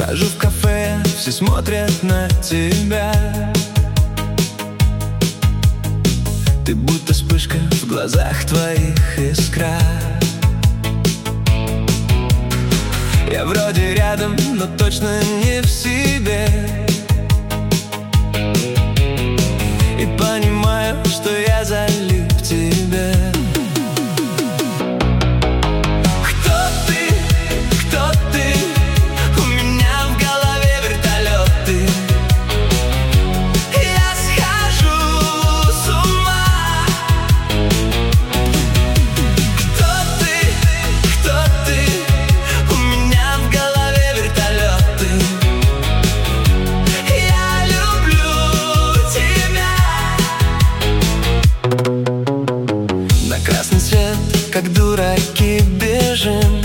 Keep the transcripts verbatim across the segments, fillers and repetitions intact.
Вхожу в кафе, все смотрят на тебя. Ты будто вспышка, в глазах твоих искра. Я вроде рядом, но точно не в себе. И понимаю, что я залип в тебе. Кто ты? Кто ты? У меня в голове вертолеты. Я схожу с ума. Кто ты? Кто ты? У меня в голове вертолеты. Я люблю тебя. На красный свет, как дураки, бежим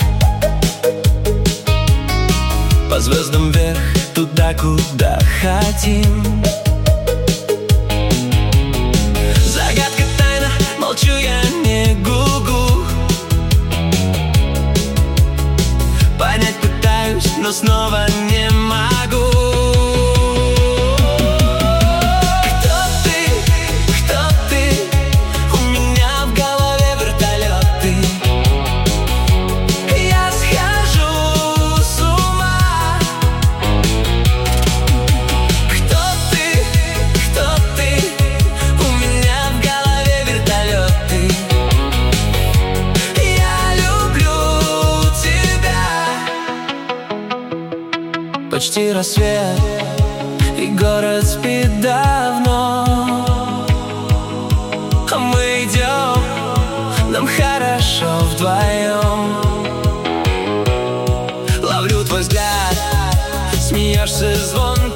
по звездам вверх, туда, куда хотим. Загадка, тайна, молчу, я не гугу. Понять пытаюсь, но снова не могу. Кто ты? Кто ты? У меня в голове вертолеты. Я схожу с ума. Кто ты? Кто ты? У меня в голове вертолеты. Я люблю тебя. Почти рассвет, и город спит давно, а мы идем, нам хорошо вдвоем. Ловлю твой взгляд, смеешься звон.